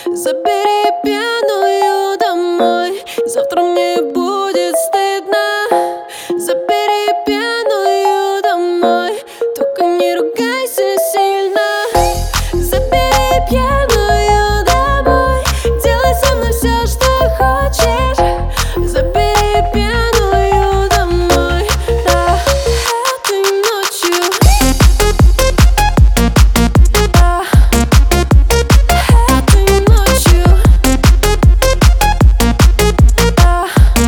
Забери пьяную домой, завтра мне будет стыдно. Забери пьяную домой, только не ругайся сильно. Забери пьяную домой, делай со мной все, что хочешь. Забери пьяную домой, да, этой ночью. Да, этой ночью. Да,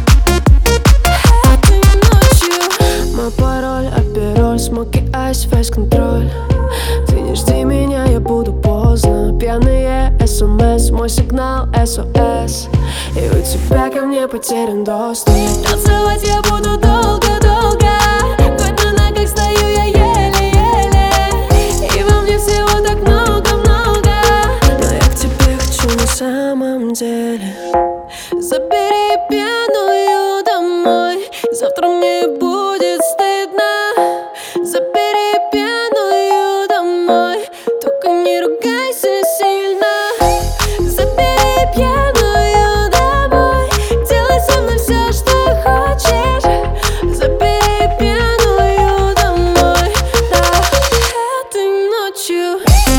этой ночью. Мой пароль, апероль, смоки, айс, весь контроль. Ты не жди меня, я буду поздно. Пьяные СМС, мой сигнал SOS. И у тебя ко мне потерян доступ. Танцевать я буду долго-долго, хоть на ногах стою я еле-еле. И во мне всего так много-много, но я к тебе хочу на самом деле. Забери пьяную домой, завтра мне будет стыдно. Забери пьяную домой, только не ругайся сильно. Забери пьяную домой, делай со мной все, что хочешь. Забери пьяную домой, да, этой ночью.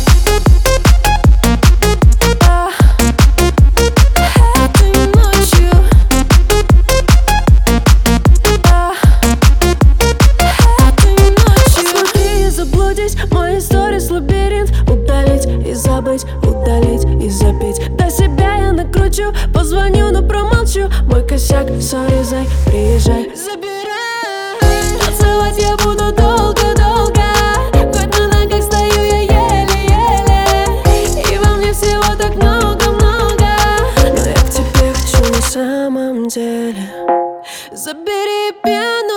Да, этой ночью. Да, этой ночью. Посмотри и заблудись, мои сторис лабиринт. Удалить и забыть, удалить и забить. До себя я накручу, позвоню, но промолчу. Мой косяк, сори, зай, приезжай. Забирай. Танцевать я буду долго-долго, хоть на ногах стою я еле-еле. И во мне всего так много-много, но я к тебе хочу на самом деле. Забери пьяную